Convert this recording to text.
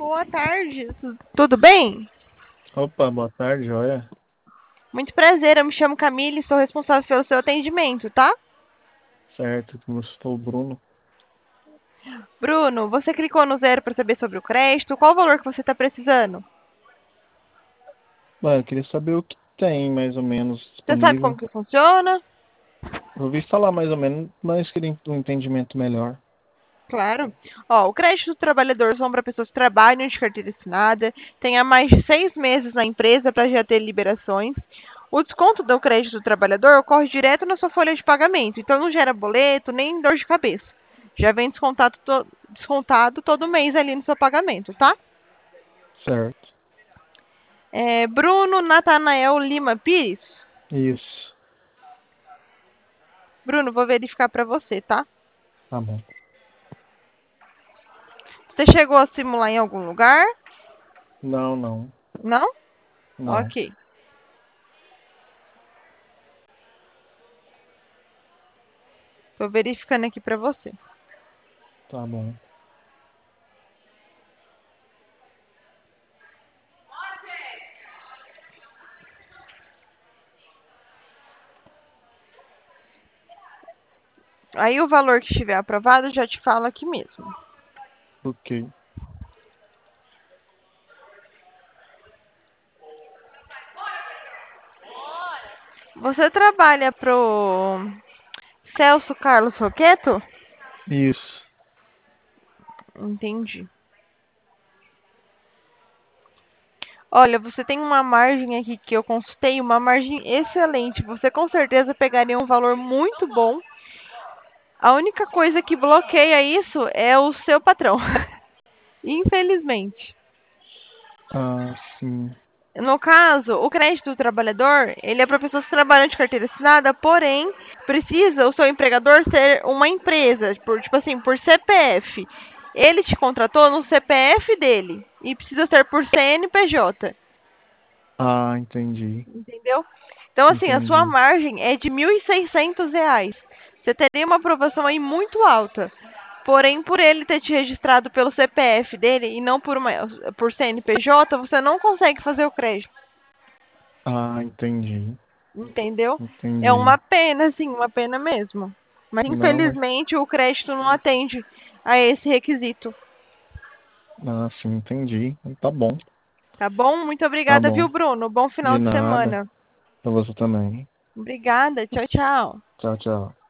Boa tarde, tudo bem? Opa, boa tarde, joia. Muito prazer, eu me chamo Camille e sou responsável pelo seu atendimento, tá? Certo, eu sou o Bruno. Bruno, você clicou no zero para saber sobre o crédito. Qual o valor que você está precisando? Mano, eu queria saber o que tem mais ou menos Você sabe como disponível. que funciona? Eu ouvi falar mais ou menos, mas queria um entendimento melhor. Claro. Ó, o crédito do trabalhador são para pessoas que trabalham de carteira assinada, têm há mais de 6 meses na empresa para já ter liberações. O desconto do crédito do trabalhador ocorre direto na sua folha de pagamento, então não gera boleto nem dor de cabeça. Já vem descontado todo mês ali no seu pagamento, tá? Certo. Bruno Natanael Lima Pires. Isso. Bruno, vou verificar para você, tá? Tá bom. Você chegou a simular em algum lugar? Não, não, Não? não. Ok. Tô verificando aqui para você. Tá bom. Aí o valor que estiver aprovado, eu já te falo aqui mesmo. Ok. Você trabalha pro Celso Carlos Roqueto? Isso. Entendi. Olha, você tem uma margem aqui que eu consultei, uma margem excelente. Você com certeza pegaria um valor muito bom. A única coisa que bloqueia isso é o seu patrão. Infelizmente. Ah, sim. No caso, o crédito do trabalhador, ele é para pessoas que trabalham de carteira assinada, porém, precisa o seu empregador ser uma empresa, tipo assim, por CPF. Ele te contratou no CPF dele e precisa ser por CNPJ, Ah, entendi. entendeu? Então, assim, a sua Entendi. margem é de R$ 1.600. Você teria uma aprovação aí muito alta. Porém, por ele ter te registrado pelo CPF dele e não por CNPJ, você não consegue fazer o crédito. Ah, entendi. Entendeu? É Entendi. uma pena, sim, uma pena mesmo. Mas Não, mas. infelizmente o crédito não atende a esse requisito. Ah, sim, entendi. Tá bom. Tá bom? Muito Tá obrigada, viu, bom. Bruno? Bom De final de nada. semana. Pra você também. Obrigada. Tchau, tchau. Tchau, tchau.